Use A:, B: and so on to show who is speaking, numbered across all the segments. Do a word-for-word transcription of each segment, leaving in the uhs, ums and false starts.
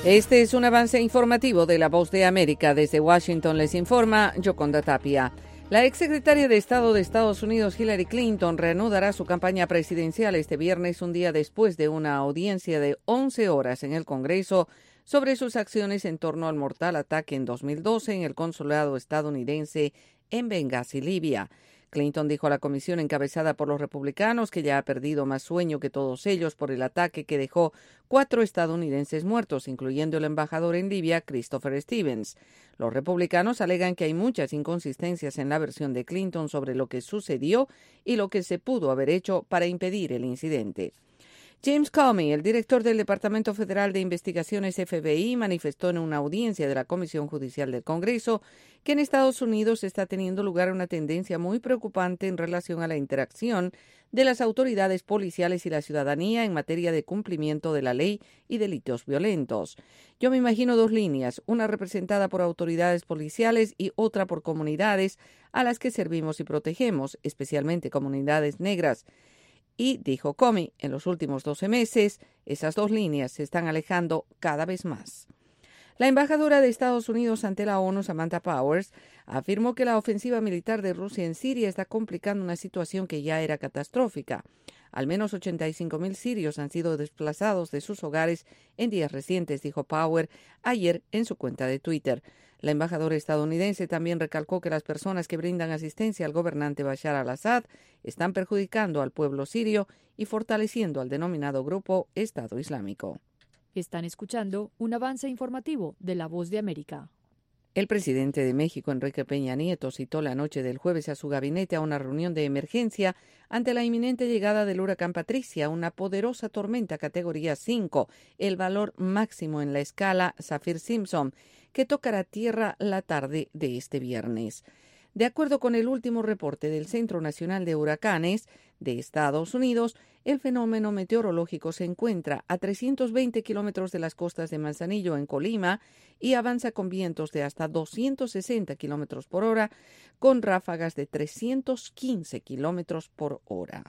A: Este es un avance informativo de La Voz de América. Desde Washington les informa Yoconda Tapia. La exsecretaria de Estado de Estados Unidos, Hillary Clinton, reanudará su campaña presidencial este viernes, un día después de una audiencia de once horas en el Congreso sobre sus acciones en torno al mortal ataque en dos mil doce en el consulado estadounidense en Benghazi, Libia. Clinton dijo a la comisión encabezada por los republicanos que ya ha perdido más sueño que todos ellos por el ataque que dejó cuatro estadounidenses muertos, incluyendo el embajador en Libia, Christopher Stevens. Los republicanos alegan que hay muchas inconsistencias en la versión de Clinton sobre lo que sucedió y lo que se pudo haber hecho para impedir el incidente. James Comey, el director del Departamento Federal de Investigaciones F B I, manifestó en una audiencia de la Comisión Judicial del Congreso que en Estados Unidos está teniendo lugar una tendencia muy preocupante en relación a la interacción de las autoridades policiales y la ciudadanía en materia de cumplimiento de la ley y delitos violentos. Yo me imagino dos líneas, una representada por autoridades policiales y otra por comunidades a las que servimos y protegemos, especialmente comunidades negras. Y, dijo Comey, en los últimos doce meses, esas dos líneas se están alejando cada vez más. La embajadora de Estados Unidos ante la ONU, Samantha Powers, afirmó que la ofensiva militar de Rusia en Siria está complicando una situación que ya era catastrófica. Al menos ochenta y cinco mil sirios han sido desplazados de sus hogares en días recientes, dijo Powers ayer en su cuenta de Twitter. La embajadora estadounidense también recalcó que las personas que brindan asistencia al gobernante Bashar al-Assad están perjudicando al pueblo sirio y fortaleciendo al denominado grupo Estado Islámico.
B: Están escuchando un avance informativo de La Voz de América.
A: El presidente de México, Enrique Peña Nieto, citó la noche del jueves a su gabinete a una reunión de emergencia ante la inminente llegada del huracán Patricia, una poderosa tormenta categoría cinco, el valor máximo en la escala Saffir-Simpson, que tocará tierra la tarde de este viernes. De acuerdo con el último reporte del Centro Nacional de Huracanes de Estados Unidos, el fenómeno meteorológico se encuentra a trescientos veinte kilómetros de las costas de Manzanillo, en Colima, y avanza con vientos de hasta doscientos sesenta kilómetros por hora, con ráfagas de trescientos quince kilómetros por hora.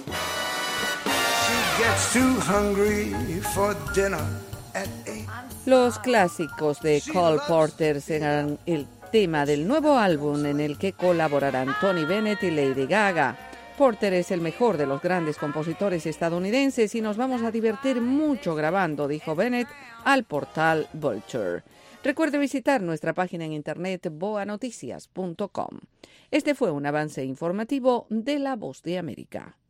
A: Los clásicos de Cole Porter serán el tema del nuevo álbum en el que colaborarán Tony Bennett y Lady Gaga. Porter es el mejor de los grandes compositores estadounidenses y nos vamos a divertir mucho grabando, dijo Bennett al portal Vulture. Recuerde visitar nuestra página en internet boa noticias punto com. Este fue un avance informativo de La Voz de América.